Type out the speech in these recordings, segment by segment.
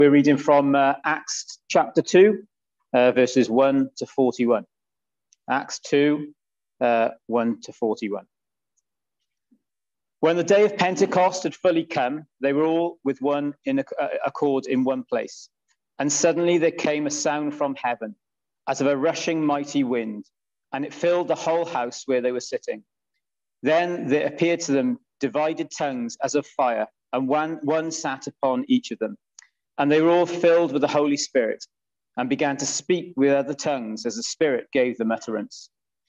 We're reading from Acts chapter 2, verses 1 to 41. Acts 2, 1 to 41. When the day of Pentecost had fully come, they were all with one in accord in one place. And suddenly there came a sound from heaven, as of a rushing mighty wind, and it filled the whole house where they were sitting. Then there appeared to them divided tongues as of fire, and one sat upon each of them. And they were all filled with the Holy Spirit and began to speak with other tongues as the Spirit gave them utterance.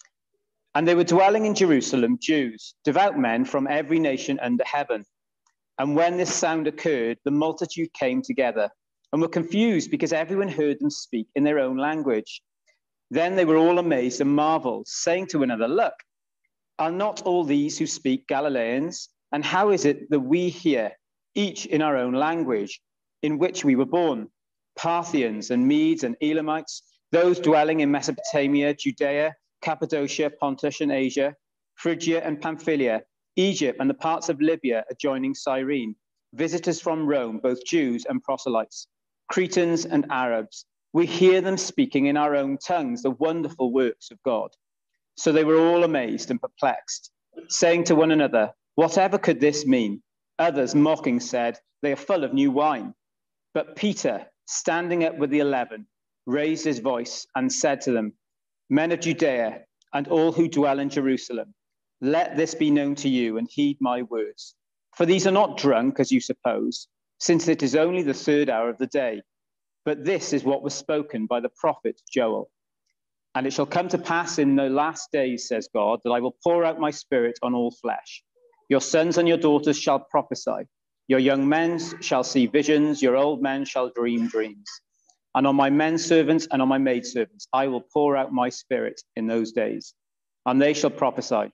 And they were dwelling in Jerusalem, Jews, devout men from every nation under heaven. And when this sound occurred, the multitude came together and were confused because everyone heard them speak in their own language. Then they were all amazed and marveled, saying to one another, "Look, are not all these who speak Galileans? And how is it that we hear, each in our own language, in which we were born, Parthians and Medes and Elamites, those dwelling in Mesopotamia, Judea, Cappadocia, Pontus and Asia, Phrygia and Pamphylia, Egypt and the parts of Libya adjoining Cyrene, visitors from Rome, both Jews and proselytes, Cretans and Arabs. We hear them speaking in our own tongues the wonderful works of God." So they were all amazed and perplexed, saying to one another, "Whatever could this mean?" Others, mocking, said, "They are full of new wine." But Peter, standing up with the 11, raised his voice and said to them, "Men of Judea and all who dwell in Jerusalem, let this be known to you and heed my words. For these are not drunk, as you suppose, since it is only the third hour of the day. But this is what was spoken by the prophet Joel. And it shall come to pass in the last days, says God, that I will pour out my spirit on all flesh. Your sons and your daughters shall prophesy. Your young men shall see visions, your old men shall dream dreams. And on my men servants and on my maidservants I will pour out my spirit in those days, and they shall prophesy.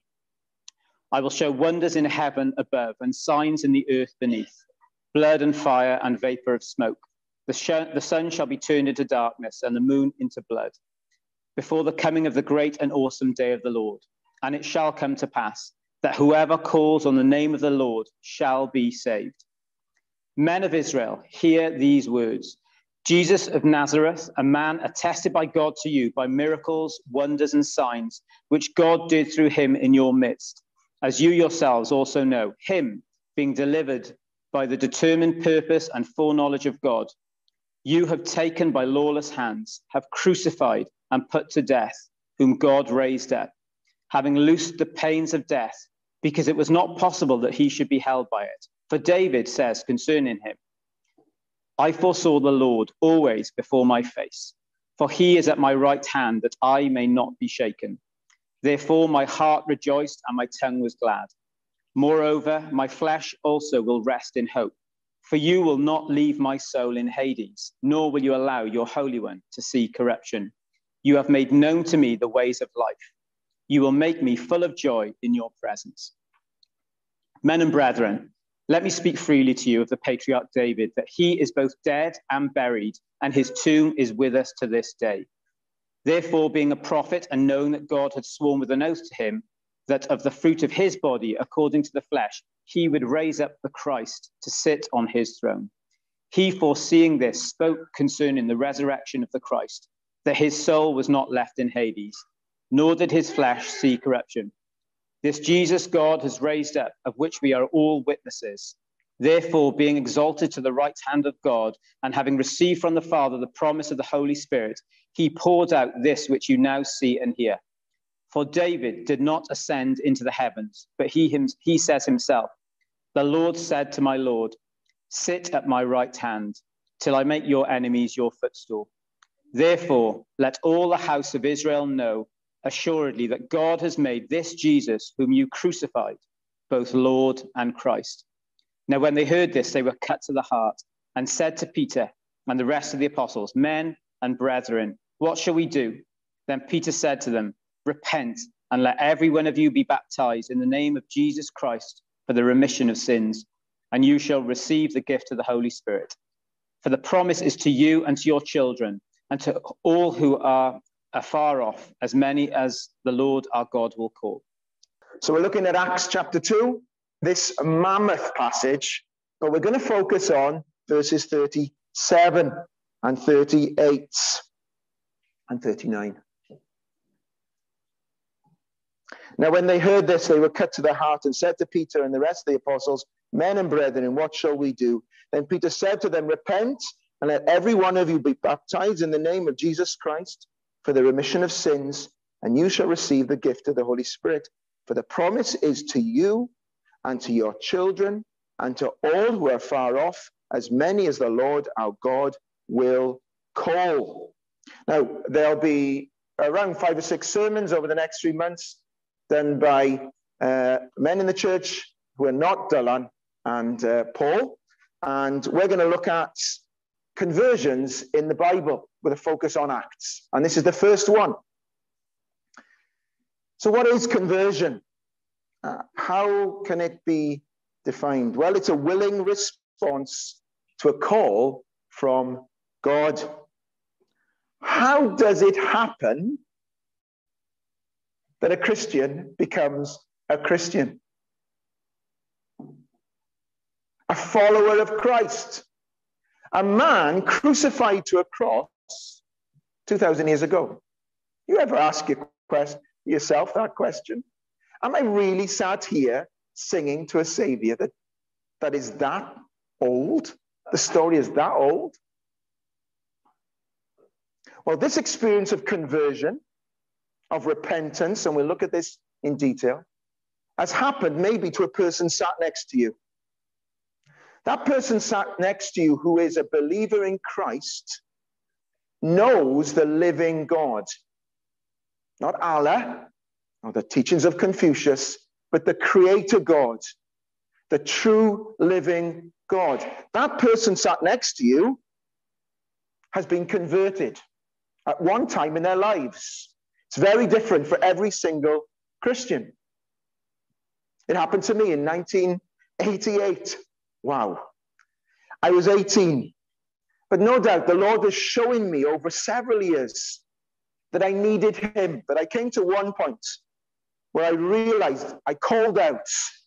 I will show wonders in heaven above and signs in the earth beneath, blood and fire and vapor of smoke. The sun shall be turned into darkness and the moon into blood, before the coming of the great and awesome day of the Lord. And it shall come to pass that whoever calls on the name of the Lord shall be saved. Men of Israel, hear these words. Jesus of Nazareth, a man attested by God to you by miracles, wonders, and signs, which God did through him in your midst, as you yourselves also know, him being delivered by the determined purpose and foreknowledge of God, you have taken by lawless hands, have crucified and put to death, whom God raised up, having loosed the pains of death, because it was not possible that he should be held by it. For David says concerning him, I foresaw the Lord always before my face, for he is at my right hand that I may not be shaken. Therefore my heart rejoiced and my tongue was glad. Moreover, my flesh also will rest in hope, for you will not leave my soul in Hades, nor will you allow your Holy One to see corruption. You have made known to me the ways of life. You will make me full of joy in your presence. Men and brethren, let me speak freely to you of the patriarch David, that he is both dead and buried, and his tomb is with us to this day. Therefore, being a prophet and knowing that God had sworn with an oath to him, that of the fruit of his body, according to the flesh, he would raise up the Christ to sit on his throne. He, foreseeing this, spoke concerning the resurrection of the Christ, that his soul was not left in Hades, nor did his flesh see corruption. This Jesus God has raised up, of which we are all witnesses. Therefore, being exalted to the right hand of God, and having received from the Father the promise of the Holy Spirit, he poured out this which you now see and hear. For David did not ascend into the heavens, but he says himself, the Lord said to my Lord, sit at my right hand, till I make your enemies your footstool. Therefore, let all the house of Israel know assuredly that God has made this Jesus, whom you crucified, both Lord and Christ. Now, when they heard this, they were cut to the heart and said to Peter and the rest of the apostles, men and brethren, what shall we do? Then Peter said to them, repent and let every one of you be baptized in the name of Jesus Christ for the remission of sins, and you shall receive the gift of the Holy Spirit. For the promise is to you and to your children and to all who are afar off, as many as the Lord our God will call. So we're looking at Acts chapter 2, this mammoth passage, but we're going to focus on verses 36 37 and 38 and 39. Now, when they heard this, they were cut to the heart and said to Peter and the rest of the apostles, "Men and brethren, what shall we do?" Then Peter said to them, "Repent and let every one of you be baptized in the name of Jesus Christ for the remission of sins, and you shall receive the gift of the Holy Spirit. For the promise is to you and to your children and to all who are far off, as many as the Lord our God will call." Now, there'll be around 5 or 6 sermons over the next 3 months done by men in the church who are not Dylan and Paul. And we're going to look at conversions in the Bible with a focus on Acts. And this is the first one. So what is conversion? How can it be defined? Well, it's a willing response to a call from God. How does it happen that a Christian becomes a Christian? A follower of Christ. A man crucified to a cross 2,000 years ago. You ever ask yourself that question? Am I really sat here singing to a Savior that is that old? The story is that old? Well, this experience of conversion, of repentance, and we'll look at this in detail, has happened maybe to a person sat next to you. That person sat next to you who is a believer in Christ knows the living God. Not Allah, or the teachings of Confucius, but the Creator God, the true living God. That person sat next to you has been converted at one time in their lives. It's very different for every single Christian. It happened to me in 1988. Wow. I was 18. But no doubt the Lord was showing me over several years that I needed him. But I came to one point where I realized, I called out,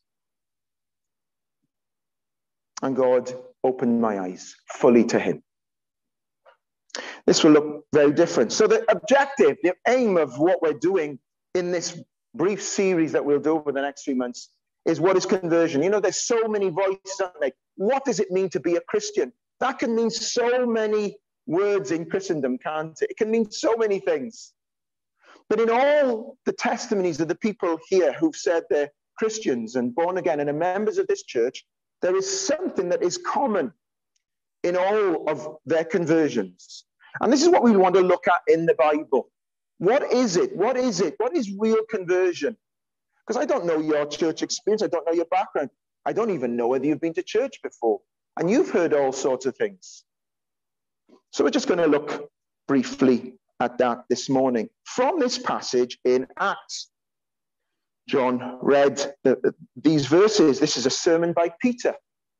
and God opened my eyes fully to him. This will look very different. So the objective, the aim of what we're doing in this brief series that we'll do over the next 3 months is what is conversion. You know, there's so many voices out there. What does it mean to be a Christian? That can mean so many words in Christendom, can't it? It can mean so many things. But in all the testimonies of the people here who've said they're Christians and born again and are members of this church, there is something that is common in all of their conversions. And this is what we want to look at in the Bible. What is it? What is it? What is real conversion? Because I don't know your church experience. I don't know your background. I don't even know whether you've been to church before. And you've heard all sorts of things. So we're just going to look briefly at that this morning. From this passage in Acts, John read these verses. This is a sermon by Peter.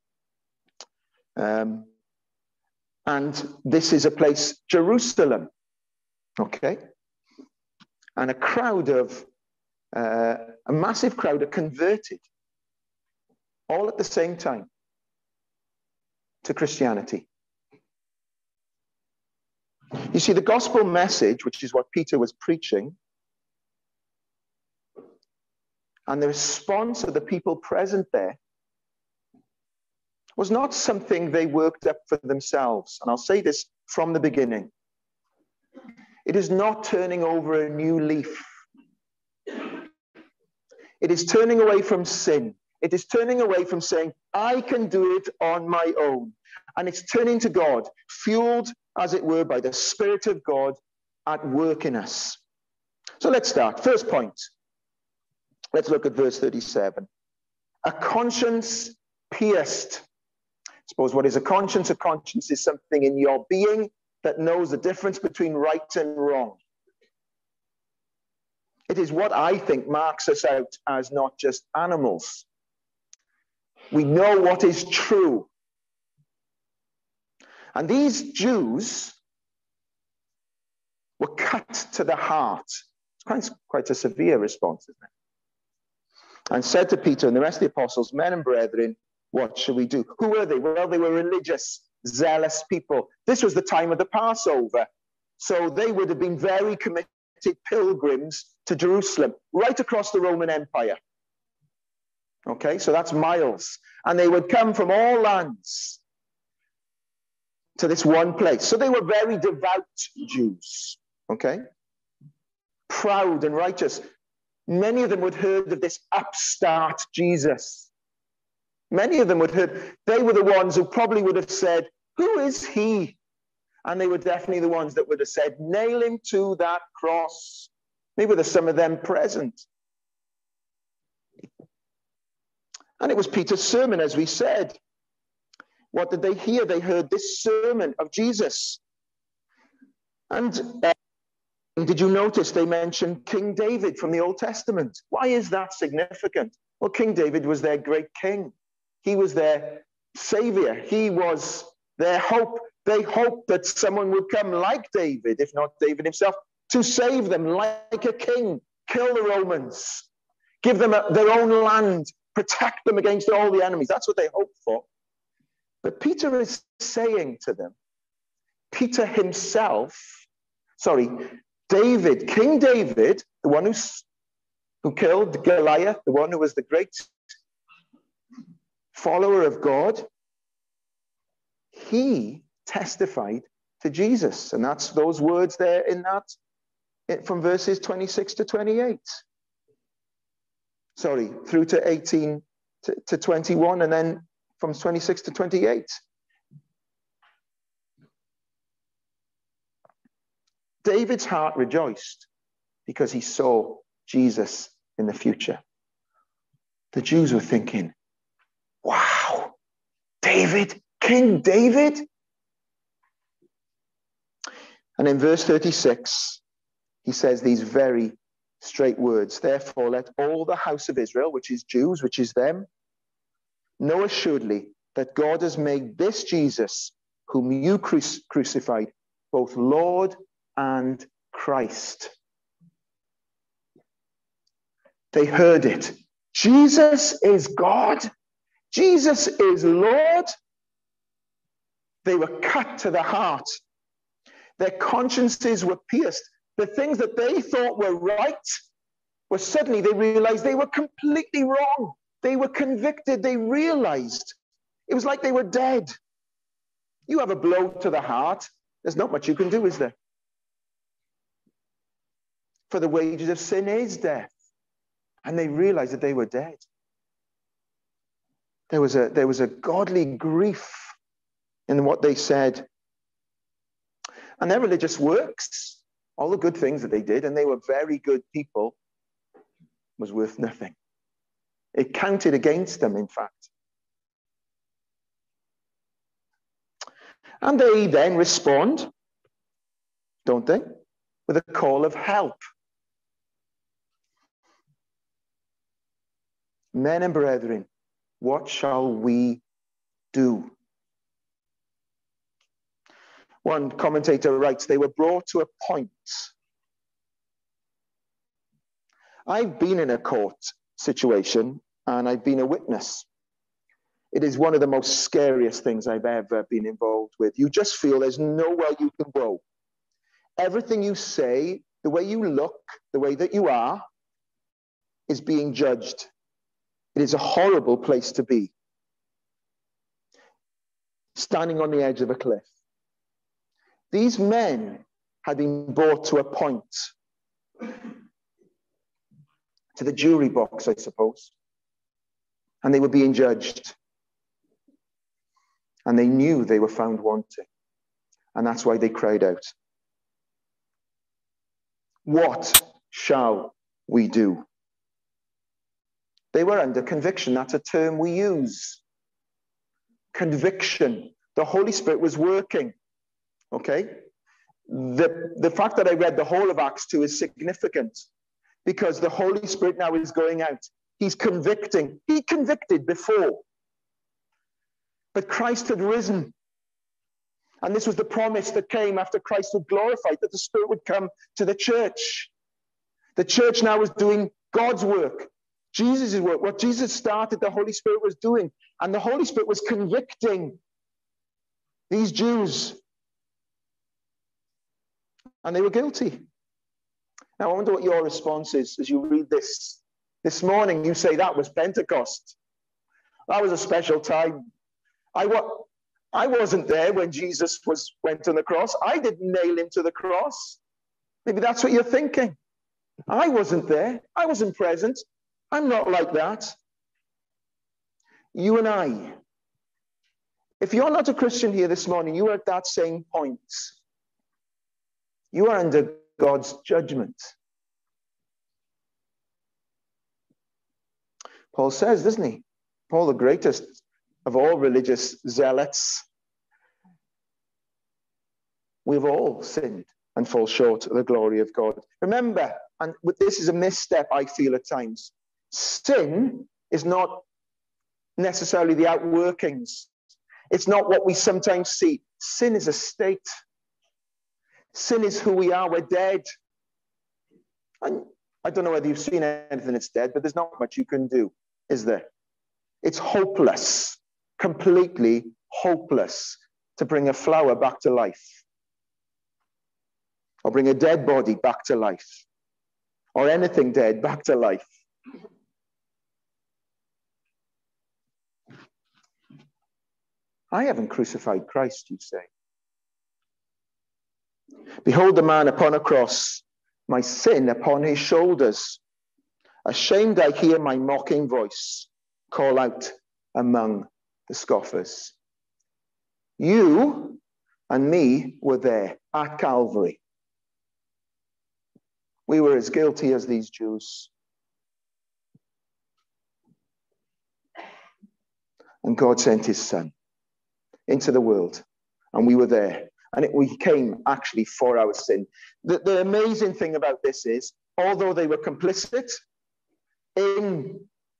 And this is a place, Jerusalem. Okay? And a crowd of, a massive crowd are converted all at the same time to Christianity. You see, the gospel message, which is what Peter was preaching, and the response of the people present there was not something they worked up for themselves. And I'll say this from the beginning. It is not turning over a new leaf. It is turning away from sin. It is turning away from saying, I can do it on my own. And it's turning to God, fueled, as it were, by the Spirit of God at work in us. So let's start. First point. Let's look at verse 37. A conscience pierced. Suppose what is a conscience? A conscience is something in your being that knows the difference between right and wrong. It is what I think marks us out as not just animals. We know what is true. And these Jews were cut to the heart. It's quite a severe response, isn't it? And said to Peter and the rest of the apostles, men and brethren, what shall we do? Who were they? Well, they were religious zealous people. This was the time of the Passover. So they would have been very committed pilgrims to Jerusalem, right across the Roman Empire. Okay, so that's miles. And they would come from all lands to this one place. So they were very devout Jews. Okay? Proud and righteous. Many of them would have heard of this upstart Jesus. Many of them would have heard. They were the ones who probably would have said, "Who is he?" And they were definitely the ones that would have said, "Nail him to that cross." Maybe there's some of them present. And it was Peter's sermon, as we said. What did they hear? They heard this sermon of Jesus. And did you notice they mentioned King David from the Old Testament? Why is that significant? Well, King David was their great king. He was their savior. He was their hope. They hoped that someone would come like David, if not David himself, to save them like a king, kill the Romans, give them their own land, protect them against all the enemies. That's what they hoped for. But Peter is saying to them, Peter himself, David, King David, the one who killed Goliath, the one who was the great follower of God, he testified to Jesus. And that's those words there in that, from verses 26 to 28. Through to 18 to 21, and then from 26 to 28. David's heart rejoiced because he saw Jesus in the future. The Jews were thinking, wow, David, King David? And in verse 36, he says these very straight words. Therefore, let all the house of Israel, which is Jews, which is them, know assuredly that God has made this Jesus, whom you crucified, both Lord and Christ. They heard it. Jesus is God. Jesus is Lord. They were cut to the heart. Their consciences were pierced. The things that they thought were right were suddenly they realized they were completely wrong. They were convicted. They realized it was like they were dead. You have a blow to the heart. There's not much you can do, is there? For the wages of sin is death. And they realized that they were dead. There was a godly grief in what they said. And their religious works, all the good things that they did, and they were very good people, was worth nothing. It counted against them, in fact. And they then respond, don't they, with a call of help. Men and brethren, what shall we do? One commentator writes, they were brought to a point. I've been in a court situation and I've been a witness. It is one of the most scariest things I've ever been involved with. You just feel there's nowhere you can go. Everything you say, the way you look, the way that you are, is being judged. It is a horrible place to be. Standing on the edge of a cliff. These men had been brought to a point, to the jury box, I suppose, and they were being judged. And they knew they were found wanting, and that's why they cried out. What shall we do? They were under conviction. That's a term we use. Conviction. The Holy Spirit was working. Okay? The fact that I read the whole of Acts 2 is significant because the Holy Spirit now is going out. He's convicting. He convicted before. But Christ had risen. And this was the promise that came after Christ was glorified, that the Spirit would come to the church. The church now was doing God's work. Jesus' work. What Jesus started, the Holy Spirit was doing. And the Holy Spirit was convicting These Jews. And they were guilty. Now, I wonder what your response is as you read this. This morning, you say that was Pentecost. That was a special time. I wasn't there when Jesus went on the cross. I didn't nail him to the cross. Maybe that's what you're thinking. I wasn't there. I wasn't present. I'm not like that. You and I, if you're not a Christian here this morning, you are at that same point. You are under God's judgment. Paul says, doesn't he? Paul, the greatest of all religious zealots. We've all sinned and fall short of the glory of God. Remember, and this is a misstep I feel at times, sin is not necessarily the outworkings. It's not what we sometimes see. Sin is a state. Sin is who we are. We're dead. And I don't know whether you've seen anything that's dead, but there's not much you can do, is there? It's hopeless, completely hopeless to bring a flower back to life, or bring a dead body back to life, or anything dead back to life. I haven't crucified Christ, you say. Behold the man upon a cross, my sin upon his shoulders. Ashamed I hear my mocking voice call out among the scoffers. You and me were there at Calvary. We were as guilty as these Jews. And God sent his son into the world, and we were there. And we came actually for our sin. The amazing thing about this is, although they were complicit in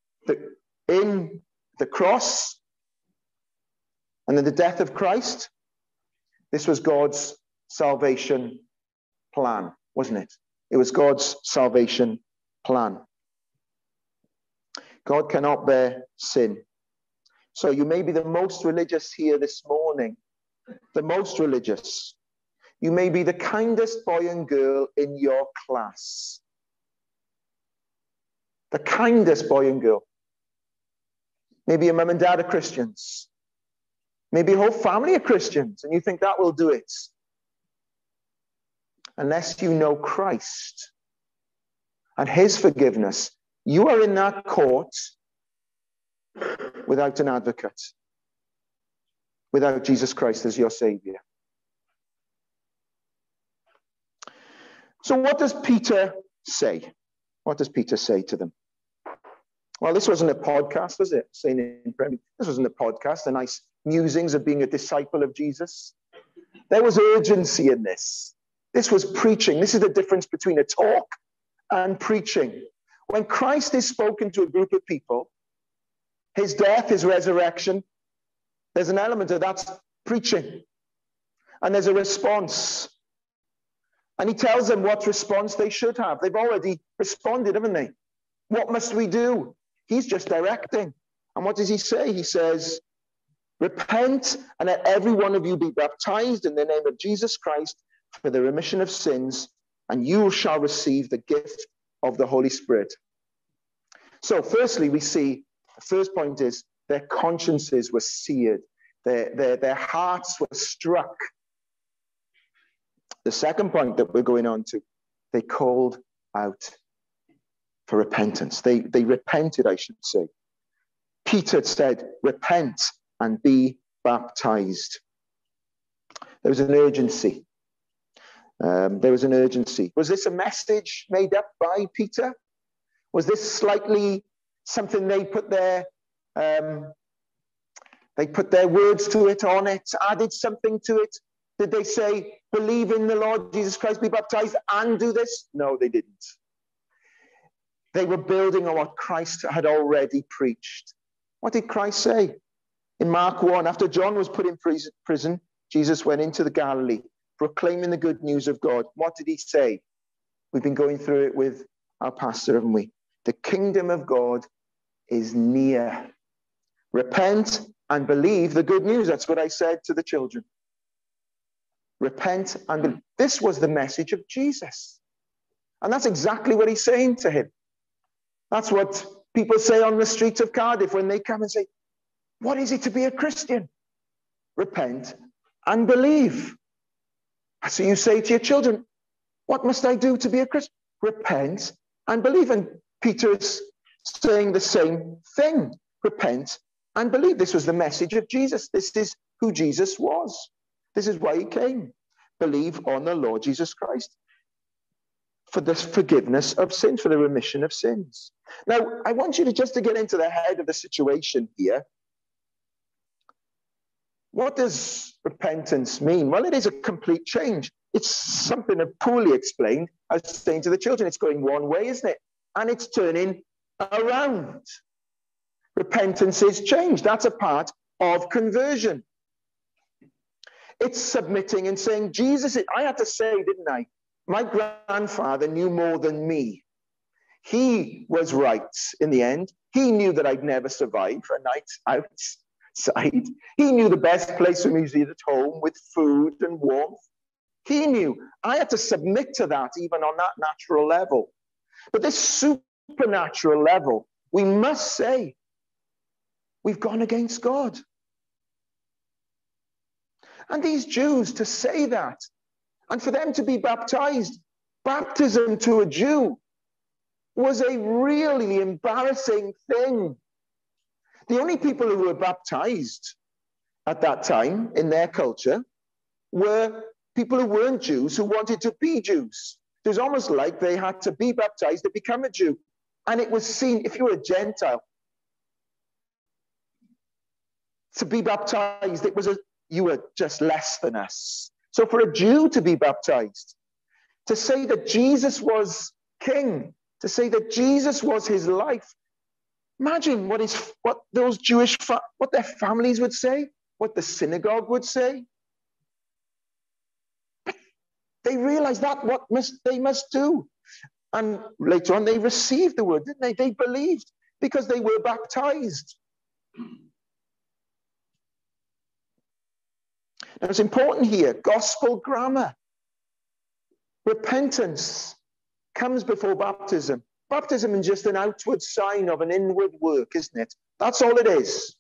the cross and in the death of Christ, this was God's salvation plan, wasn't it? It was God's salvation plan. God cannot bear sin. So you may be the most religious here this morning, the most religious. You may be the kindest boy and girl in your class. The kindest boy and girl. Maybe your mum and dad are Christians. Maybe your whole family are Christians, and you think that will do it. Unless you know Christ and his forgiveness, you are in that court without an advocate, without Jesus Christ as your Savior. So what does Peter say? What does Peter say to them? Well, this wasn't a podcast, was it? This wasn't a podcast, the nice musings of being a disciple of Jesus. There was urgency in this. This was preaching. This is the difference between a talk and preaching. When Christ is spoken to a group of people, his death, his resurrection, there's an element of that's preaching. And there's a response. And he tells them what response they should have. They've already responded, haven't they? What must we do? He's just directing. And what does he say? He says, repent and let every one of you be baptized in the name of Jesus Christ for the remission of sins, and you shall receive the gift of the Holy Spirit. So firstly, we see, the first point is their consciences were seared. Their hearts were struck. The second point that we're going on to, they called out for repentance. They repented, I should say. Peter said, repent and be baptized. There was an urgency. Was this a message made up by Peter? Was this slightly something they put their words to it, on it, added something to it? Did they say, believe in the Lord Jesus Christ, be baptized, and do this? No, they didn't. They were building on what Christ had already preached. What did Christ say? In Mark 1, after John was put in prison, Jesus went into the Galilee, proclaiming the good news of God. What did he say? We've been going through it with our pastor, haven't we? The kingdom of God is near. Repent and believe the good news. That's what I said to the children. Repent and believe. This was the message of Jesus. And that's exactly what he's saying to him. That's what people say on the streets of Cardiff when they come and say, what is it to be a Christian? Repent and believe. So you say to your children, what must I do to be a Christian? Repent and believe. And Peter is saying the same thing. Repent and believe. This was the message of Jesus. This is who Jesus was. This is why he came. Believe on the Lord Jesus Christ for the forgiveness of sins, for the remission of sins. Now, I want you to just to get into the head of the situation here. What does repentance mean? Well, it is a complete change. It's something that poorly explained. I was saying to the children, it's going one way, isn't it? And it's turning around. Repentance is change. That's a part of conversion. It's submitting and saying, Jesus, I had to say, didn't I? My grandfather knew more than me. He was right in the end. He knew that I'd never survive a night outside. He knew the best place for me was at home with food and warmth. He knew. I had to submit to that even on that natural level. But this supernatural level, we must say, we've gone against God. And these Jews, to say that, and for them to be baptized, baptism to a Jew was a really embarrassing thing. The only people who were baptized at that time in their culture were people who weren't Jews, who wanted to be Jews. It was almost like they had to be baptized to become a Jew. And it was seen, if you were a Gentile, to be baptized, you were just less than us. So for a Jew to be baptized, to say that Jesus was king, to say that Jesus was his life, imagine what those Jewish, what their families would say, what the synagogue would say. But they realized that they must do. And later on, they received the word, didn't they? They believed because they were baptized. Now, it's important here, gospel grammar. Repentance comes before baptism. Baptism is just an outward sign of an inward work, isn't it? That's all it is.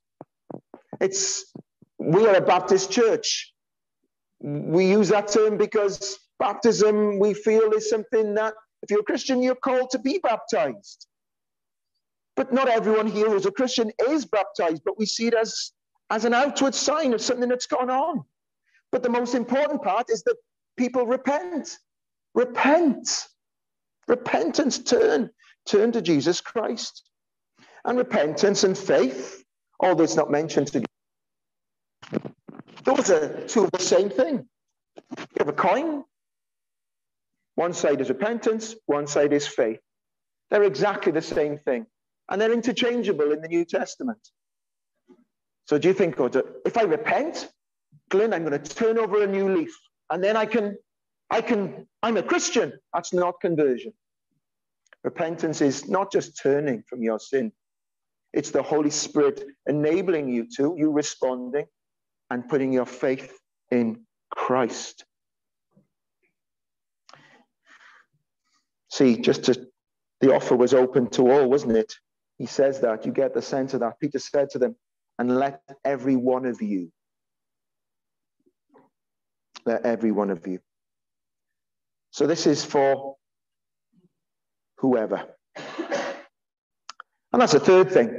We are a Baptist church. We use that term because baptism, we feel, is something that, if you're a Christian, you're called to be baptized. But not everyone here who's a Christian is baptized, but we see it as an outward sign of something that's gone on. But the most important part is that people repent. Repent. Repentance, turn to Jesus Christ. And repentance and faith, although it's not mentioned together, those are two of the same thing. You have a coin. One side is repentance, one side is faith. They're exactly the same thing. And they're interchangeable in the New Testament. So do you think, if I repent, Glenn, I'm going to turn over a new leaf, and then I'm a Christian. That's not conversion. Repentance is not just turning from your sin. It's the Holy Spirit enabling you responding and putting your faith in Christ. See, the offer was open to all, wasn't it? He says that. You get the sense of that. Peter said to them, and let every one of you. Let every one of you. So this is for whoever. And that's a third thing.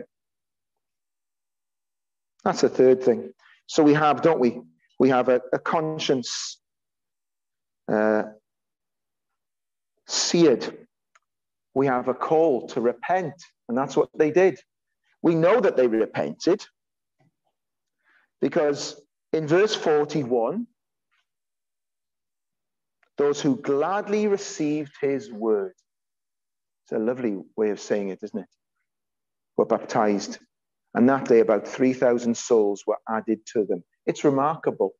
That's a third thing. So we have, don't we? We have a conscience seared. We have a call to repent, and that's what they did. We know that they repented because in verse 41, those who gladly received his word. It's a lovely way of saying it, isn't it? Were baptized. And that day, about 3,000 souls were added to them. It's remarkable.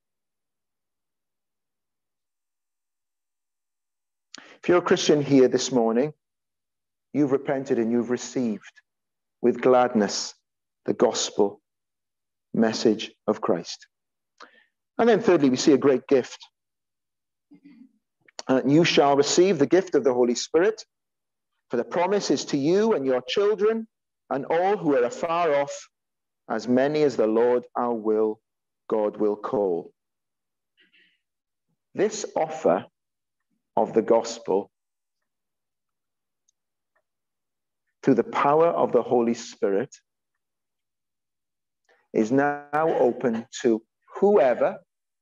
If you're a Christian here this morning, you've repented and you've received with gladness the gospel message of Christ. And then thirdly, we see a great gift. And you shall receive the gift of the Holy Spirit, for the promise is to you and your children and all who are afar off, as many as the Lord our God will call. This offer of the gospel through the power of the Holy Spirit is now open to whoever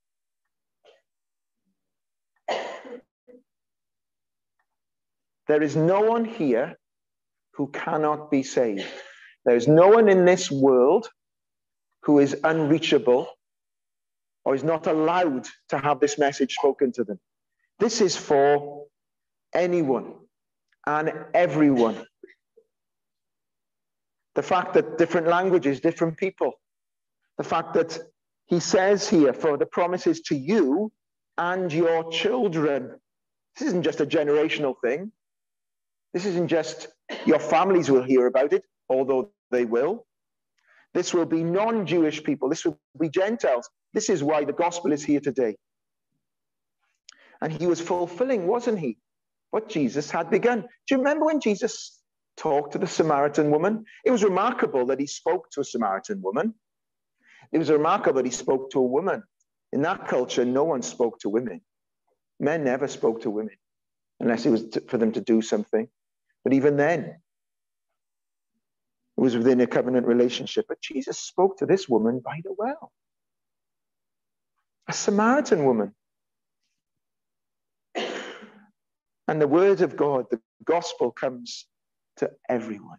there is no one here who cannot be saved. There is no one in this world who is unreachable or is not allowed to have this message spoken to them. This is for anyone and everyone. The fact that different languages, different people, the fact that he says here, for the promises to you and your children. This isn't just a generational thing. This isn't just your families will hear about it, although they will. This will be non-Jewish people. This will be Gentiles. This is why the gospel is here today. And he was fulfilling, wasn't he, what Jesus had begun? Do you remember when Jesus talked to the Samaritan woman? It was remarkable that he spoke to a Samaritan woman. It was remarkable that he spoke to a woman. In that culture, no one spoke to women. Men never spoke to women unless it was for them to do something. But even then, it was within a covenant relationship. But Jesus spoke to this woman by the well. A Samaritan woman. And the word of God, the gospel, comes to everyone.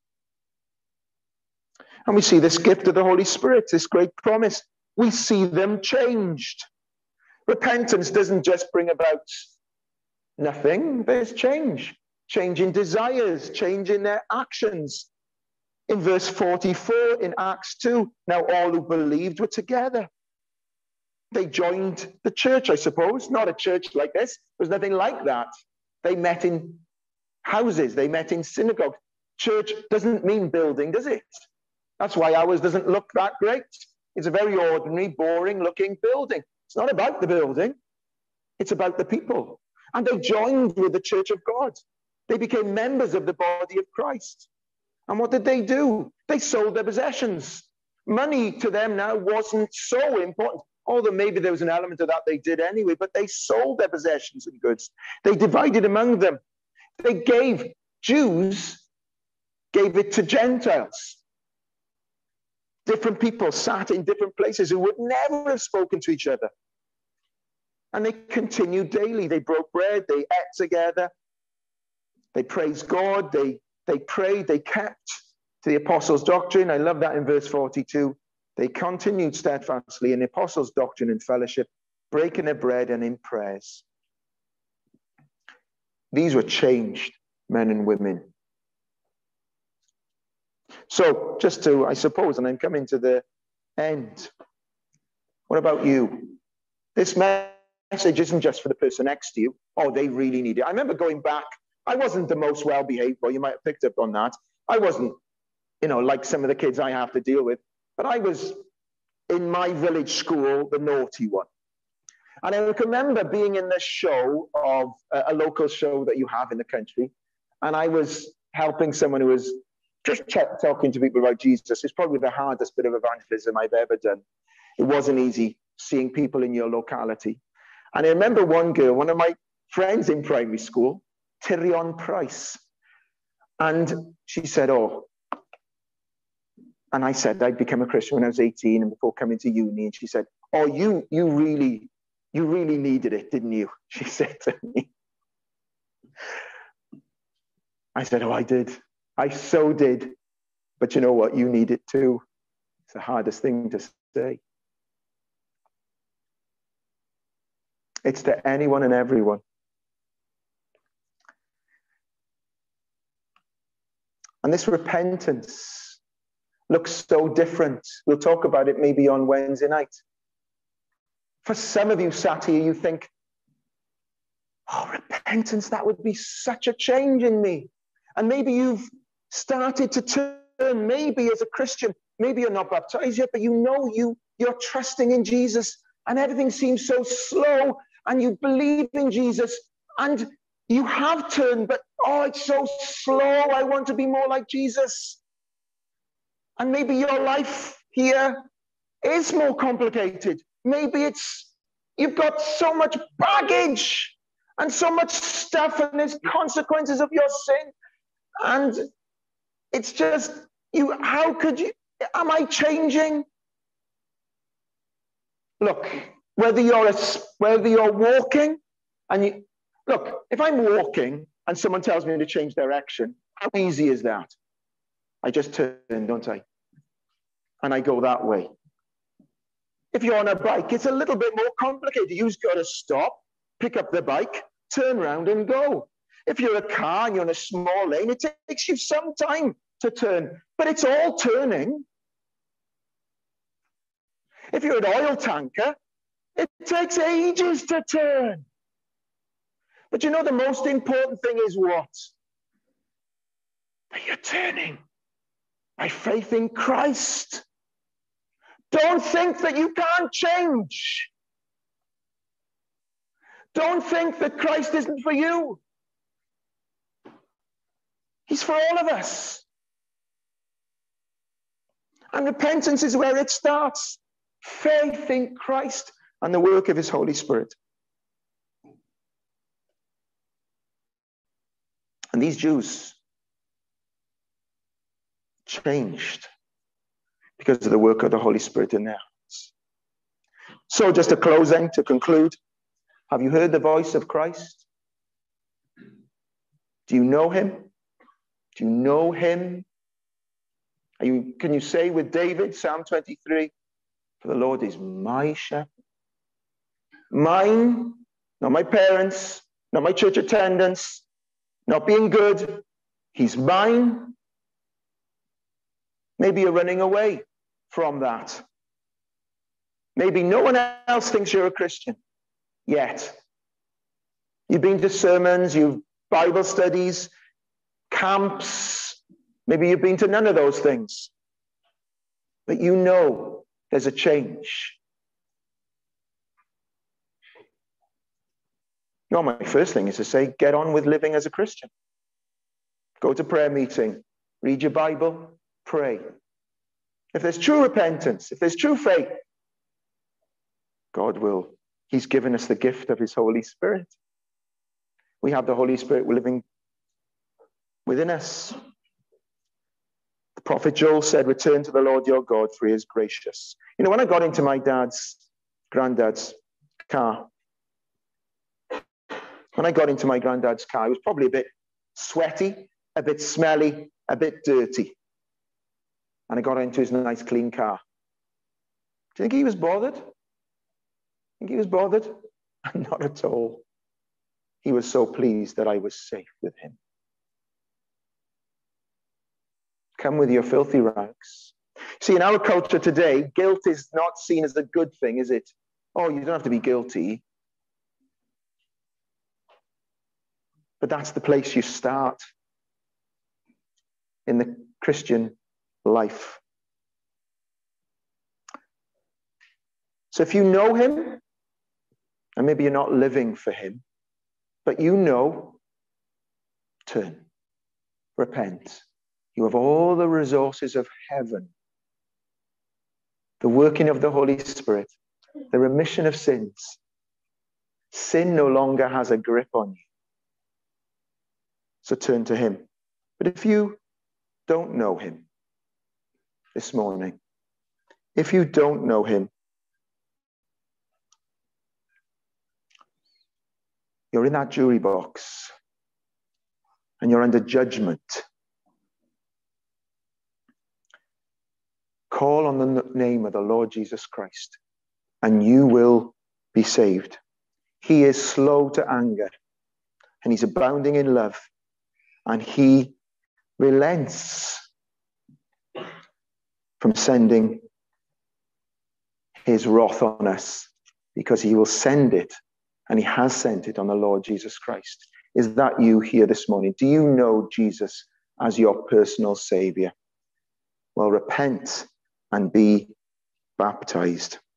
And we see this gift of the Holy Spirit, this great promise. We see them changed. Repentance doesn't just bring about nothing. There's change. Change in desires, change in their actions. In verse 44 in Acts 2, now all who believed were together. They joined the church, I suppose. Not a church like this. There's nothing like that. They met in houses. They met in synagogues. Church doesn't mean building, does it? That's why ours doesn't look that great. It's a very ordinary, boring-looking building. It's not about the building. It's about the people. And they joined with the church of God. They became members of the body of Christ. And what did they do? They sold their possessions. Money to them now wasn't so important, although maybe there was an element of that they did anyway, but they sold their possessions and goods. They divided among them. They gave, Jews gave it to Gentiles. Different people sat in different places who would never have spoken to each other. And they continued daily. They broke bread, they ate together, they praised God, they prayed, they kept to the apostles' doctrine. I love that in verse 42. They continued steadfastly in the apostles' doctrine and fellowship, breaking their bread and in prayers. These were changed men and women. So just to, I suppose, and I'm coming to the end. What about you? This message isn't just for the person next to you. Oh, they really need it. I remember going back. I wasn't the most well-behaved. Well, you might have picked up on that. I wasn't, like some of the kids I have to deal with. But I was, in my village school, the naughty one. And I can remember being in this show of a local show that you have in the country. And I was helping someone who was just talking to people about Jesus. It's probably the hardest bit of evangelism I've ever done. It wasn't easy seeing people in your locality. And I remember one girl, one of my friends in primary school, Tyrion Price. And she said, oh, and I said, I'd become a Christian when I was 18 and before coming to uni. And she said, oh, you really needed it, didn't you? She said to me. I said, oh, I did. I so did. But you know what? You need it too. It's the hardest thing to say. It's to anyone and everyone. And this repentance looks so different. We'll talk about it maybe on Wednesday night. For some of you sat here, you think, oh, repentance, that would be such a change in me. And maybe you've started to turn, maybe as a Christian, maybe you're not baptized yet, but you're trusting in Jesus and everything seems so slow and you believe in Jesus, and you have turned, but oh, it's so slow. I want to be more like Jesus. And maybe your life here is more complicated. Maybe it's you've got so much baggage and so much stuff, and there's consequences of your sin. And it's just you, how could you, am I changing? Look, whether you're walking and you look, if I'm walking and someone tells me to change direction, how easy is that? I just turn, don't I? And I go that way. If you're on a bike, it's a little bit more complicated. You've got to stop, pick up the bike, turn around and go. If you're a car and you're in a small lane, it takes you some time to turn, but it's all turning. If you're an oil tanker, it takes ages to turn. But you know, the most important thing is what? That you're turning by faith in Christ. Don't think that you can't change. Don't think that Christ isn't for you. He's for all of us. And repentance is where it starts. Faith in Christ and the work of his Holy Spirit. And these Jews changed because of the work of the Holy Spirit in their hearts. So just to conclude, have you heard the voice of Christ? Do you know him? Do you know him? Can you say with David, Psalm 23, for the Lord is my shepherd. Mine, not my parents, not my church attendance, not being good. He's mine. Maybe you're running away from that. Maybe no one else thinks you're a Christian yet. You've been to sermons, you've Bible studies, camps. Maybe you've been to none of those things. But you know there's a change. No, my first thing is to say, get on with living as a Christian. Go to prayer meeting, read your Bible, pray. If there's true repentance, if there's true faith, God will. He's given us the gift of his Holy Spirit. We have the Holy Spirit living within us. The prophet Joel said, return to the Lord your God, for he is gracious. You know, when I got into my granddad's car, when I got into my granddad's car, it was probably a bit sweaty, a bit smelly, a bit dirty. And I got into his nice, clean car. Do you think he was bothered? Think he was bothered? Not at all. He was so pleased that I was safe with him. Come with your filthy rags. See, in our culture today, guilt is not seen as a good thing, is it? Oh, you don't have to be guilty. But that's the place you start in the Christian life. So if you know him, and maybe you're not living for him, but you know, turn, repent. You have all the resources of heaven, the working of the Holy Spirit, the remission of sins. Sin no longer has a grip on you. So turn to him. But if you don't know him this morning, if you don't know him, you're in that jury box and you're under judgment. Call on the name of the Lord Jesus Christ and you will be saved. He is slow to anger and he's abounding in love and he relents from sending his wrath on us because he will send it. And he has sent it on the Lord Jesus Christ. Is that you here this morning? Do you know Jesus as your personal Savior? Well, repent and be baptized.